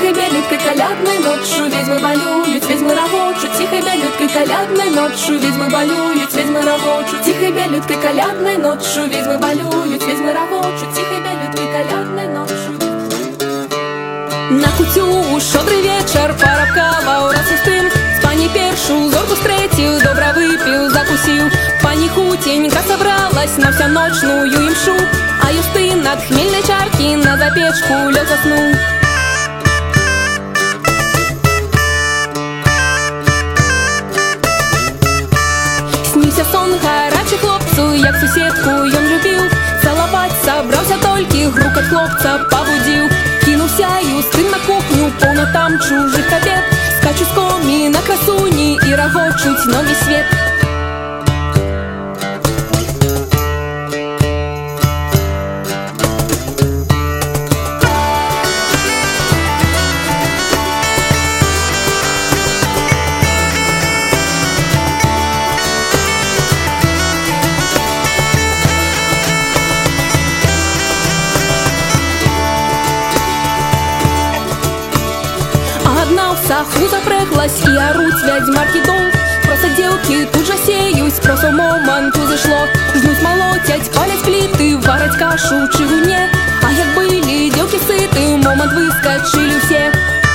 тихой белюткой колядной ночью ведьмы болюют, ведьмы рогочут. Тихой белюткой колядной ночью ведьмы болюют, ведьмы рогочут. Тихой белюткой колядной ночью ведьмы болюют, ведьмы рогочут. Тихой белюткой колядной ночью. На кутю шодрий вечір парабкала ураз із тим. З пані першу зорку встретил, добра выпил, закусил. Пані хутенька собралась на всеночную имшу, а Юстин от хмельной чарки на запечку лег заснул. Снился сон гарячий хлопцу, як суседку ён любил. Целовать собрался только, грукот хлопца побудил. Кинулся Юстин на кухню, полно там чужих обед. Скачут с коми на красуни и рогочуть на весь свет. В саху запряглась и оруть ведьмарки дол. Просто девки тут же сеють, просто моменту зашло. Жнуть, молотять, палять плиты, варять кашу в чигуне. А як были девки сыты, момент выскочили все.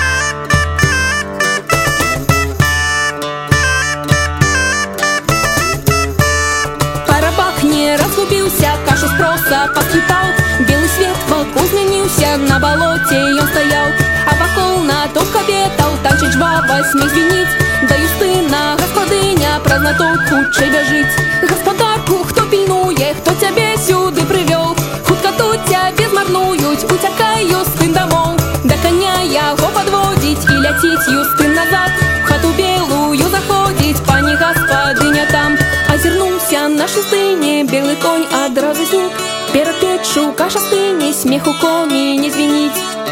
Парабак не разгубился, кашу спроса подкипал. Белый свет вокруг изменился, на болоте он стоял. А вокол натовп обетал, танчить жваво, смей звенить. Да Юстина, господиня, праздноток худший бежить. Господарку, хто пильнує, хто тебе сюди привел? Хутко тут тебе змарнують, утякай, Юстин, домов. До коня его подводить и летить, Юстин, назад. В хату белую заходить, пани господиня там. Озернулся на Юстине, белый конь одразу сник. Перед печью каша стыне, смеху коми не звенить.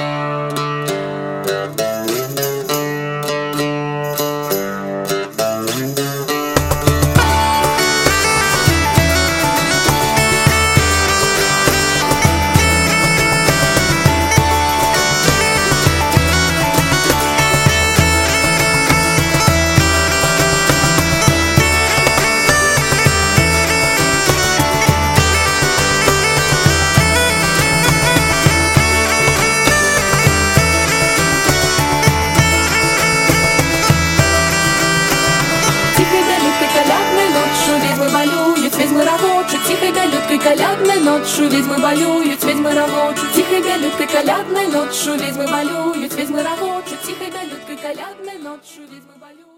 Ведьмы рогочут, тихой белюткой колядной ночью ведьмы болюют, ведьмы рогочут. Тихой белюткой колядной ночью ведьмы болюют, ведьмы рогочут. Тихой белюткой колядной ночью ведьмы болюют.